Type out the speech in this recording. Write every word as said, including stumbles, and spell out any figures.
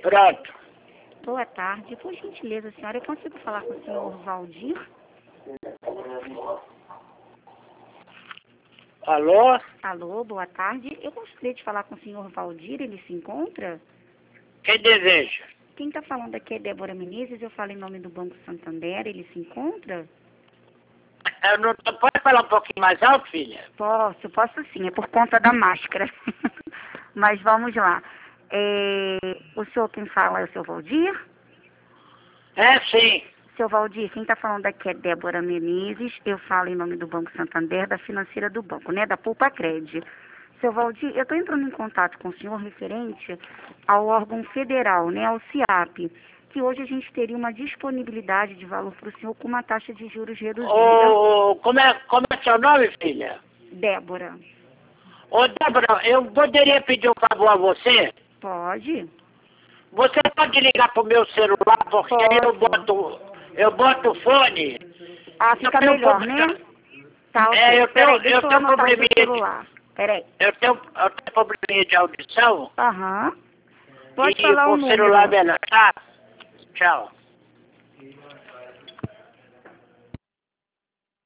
Pronto. Boa tarde. Por gentileza, senhora, eu consigo falar com o senhor Valdir? Alô? Alô, boa tarde. Eu gostaria de falar com o senhor Valdir, ele se encontra? Quem deseja? Quem está falando aqui é Débora Menezes, eu falo em nome do Banco Santander, ele se encontra? Eu não, pode falar um pouquinho mais alto, filha? Posso, posso sim, é por conta da máscara. Mas vamos lá. É, o senhor quem fala é o senhor Valdir? É, sim. Seu Valdir, quem está falando aqui é Débora Menezes, eu falo em nome do Banco Santander, da financeira do banco, né, da Poupa Cred. Seu Valdir, eu estou entrando em contato com o senhor referente ao órgão federal, né, ao CIAP, que hoje a gente teria uma disponibilidade de valor para o senhor com uma taxa de juros reduzida. Ô, como é, como é seu nome, filha? Débora. Ô, Débora, eu poderia pedir um favor a você? Pode? Você pode ligar pro meu celular, porque aí eu Posso. boto, eu boto o fone. Ah, fica Eu tenho melhor, problema- né? Tá, ok. É, eu tenho, Peraí, deixa eu eu tenho anotar o seu probleminha de, celular. Peraí. eu tenho, eu tenho probleminha de audição. Aham. Pode E falar o com o celular número. melhor, tá? Tchau.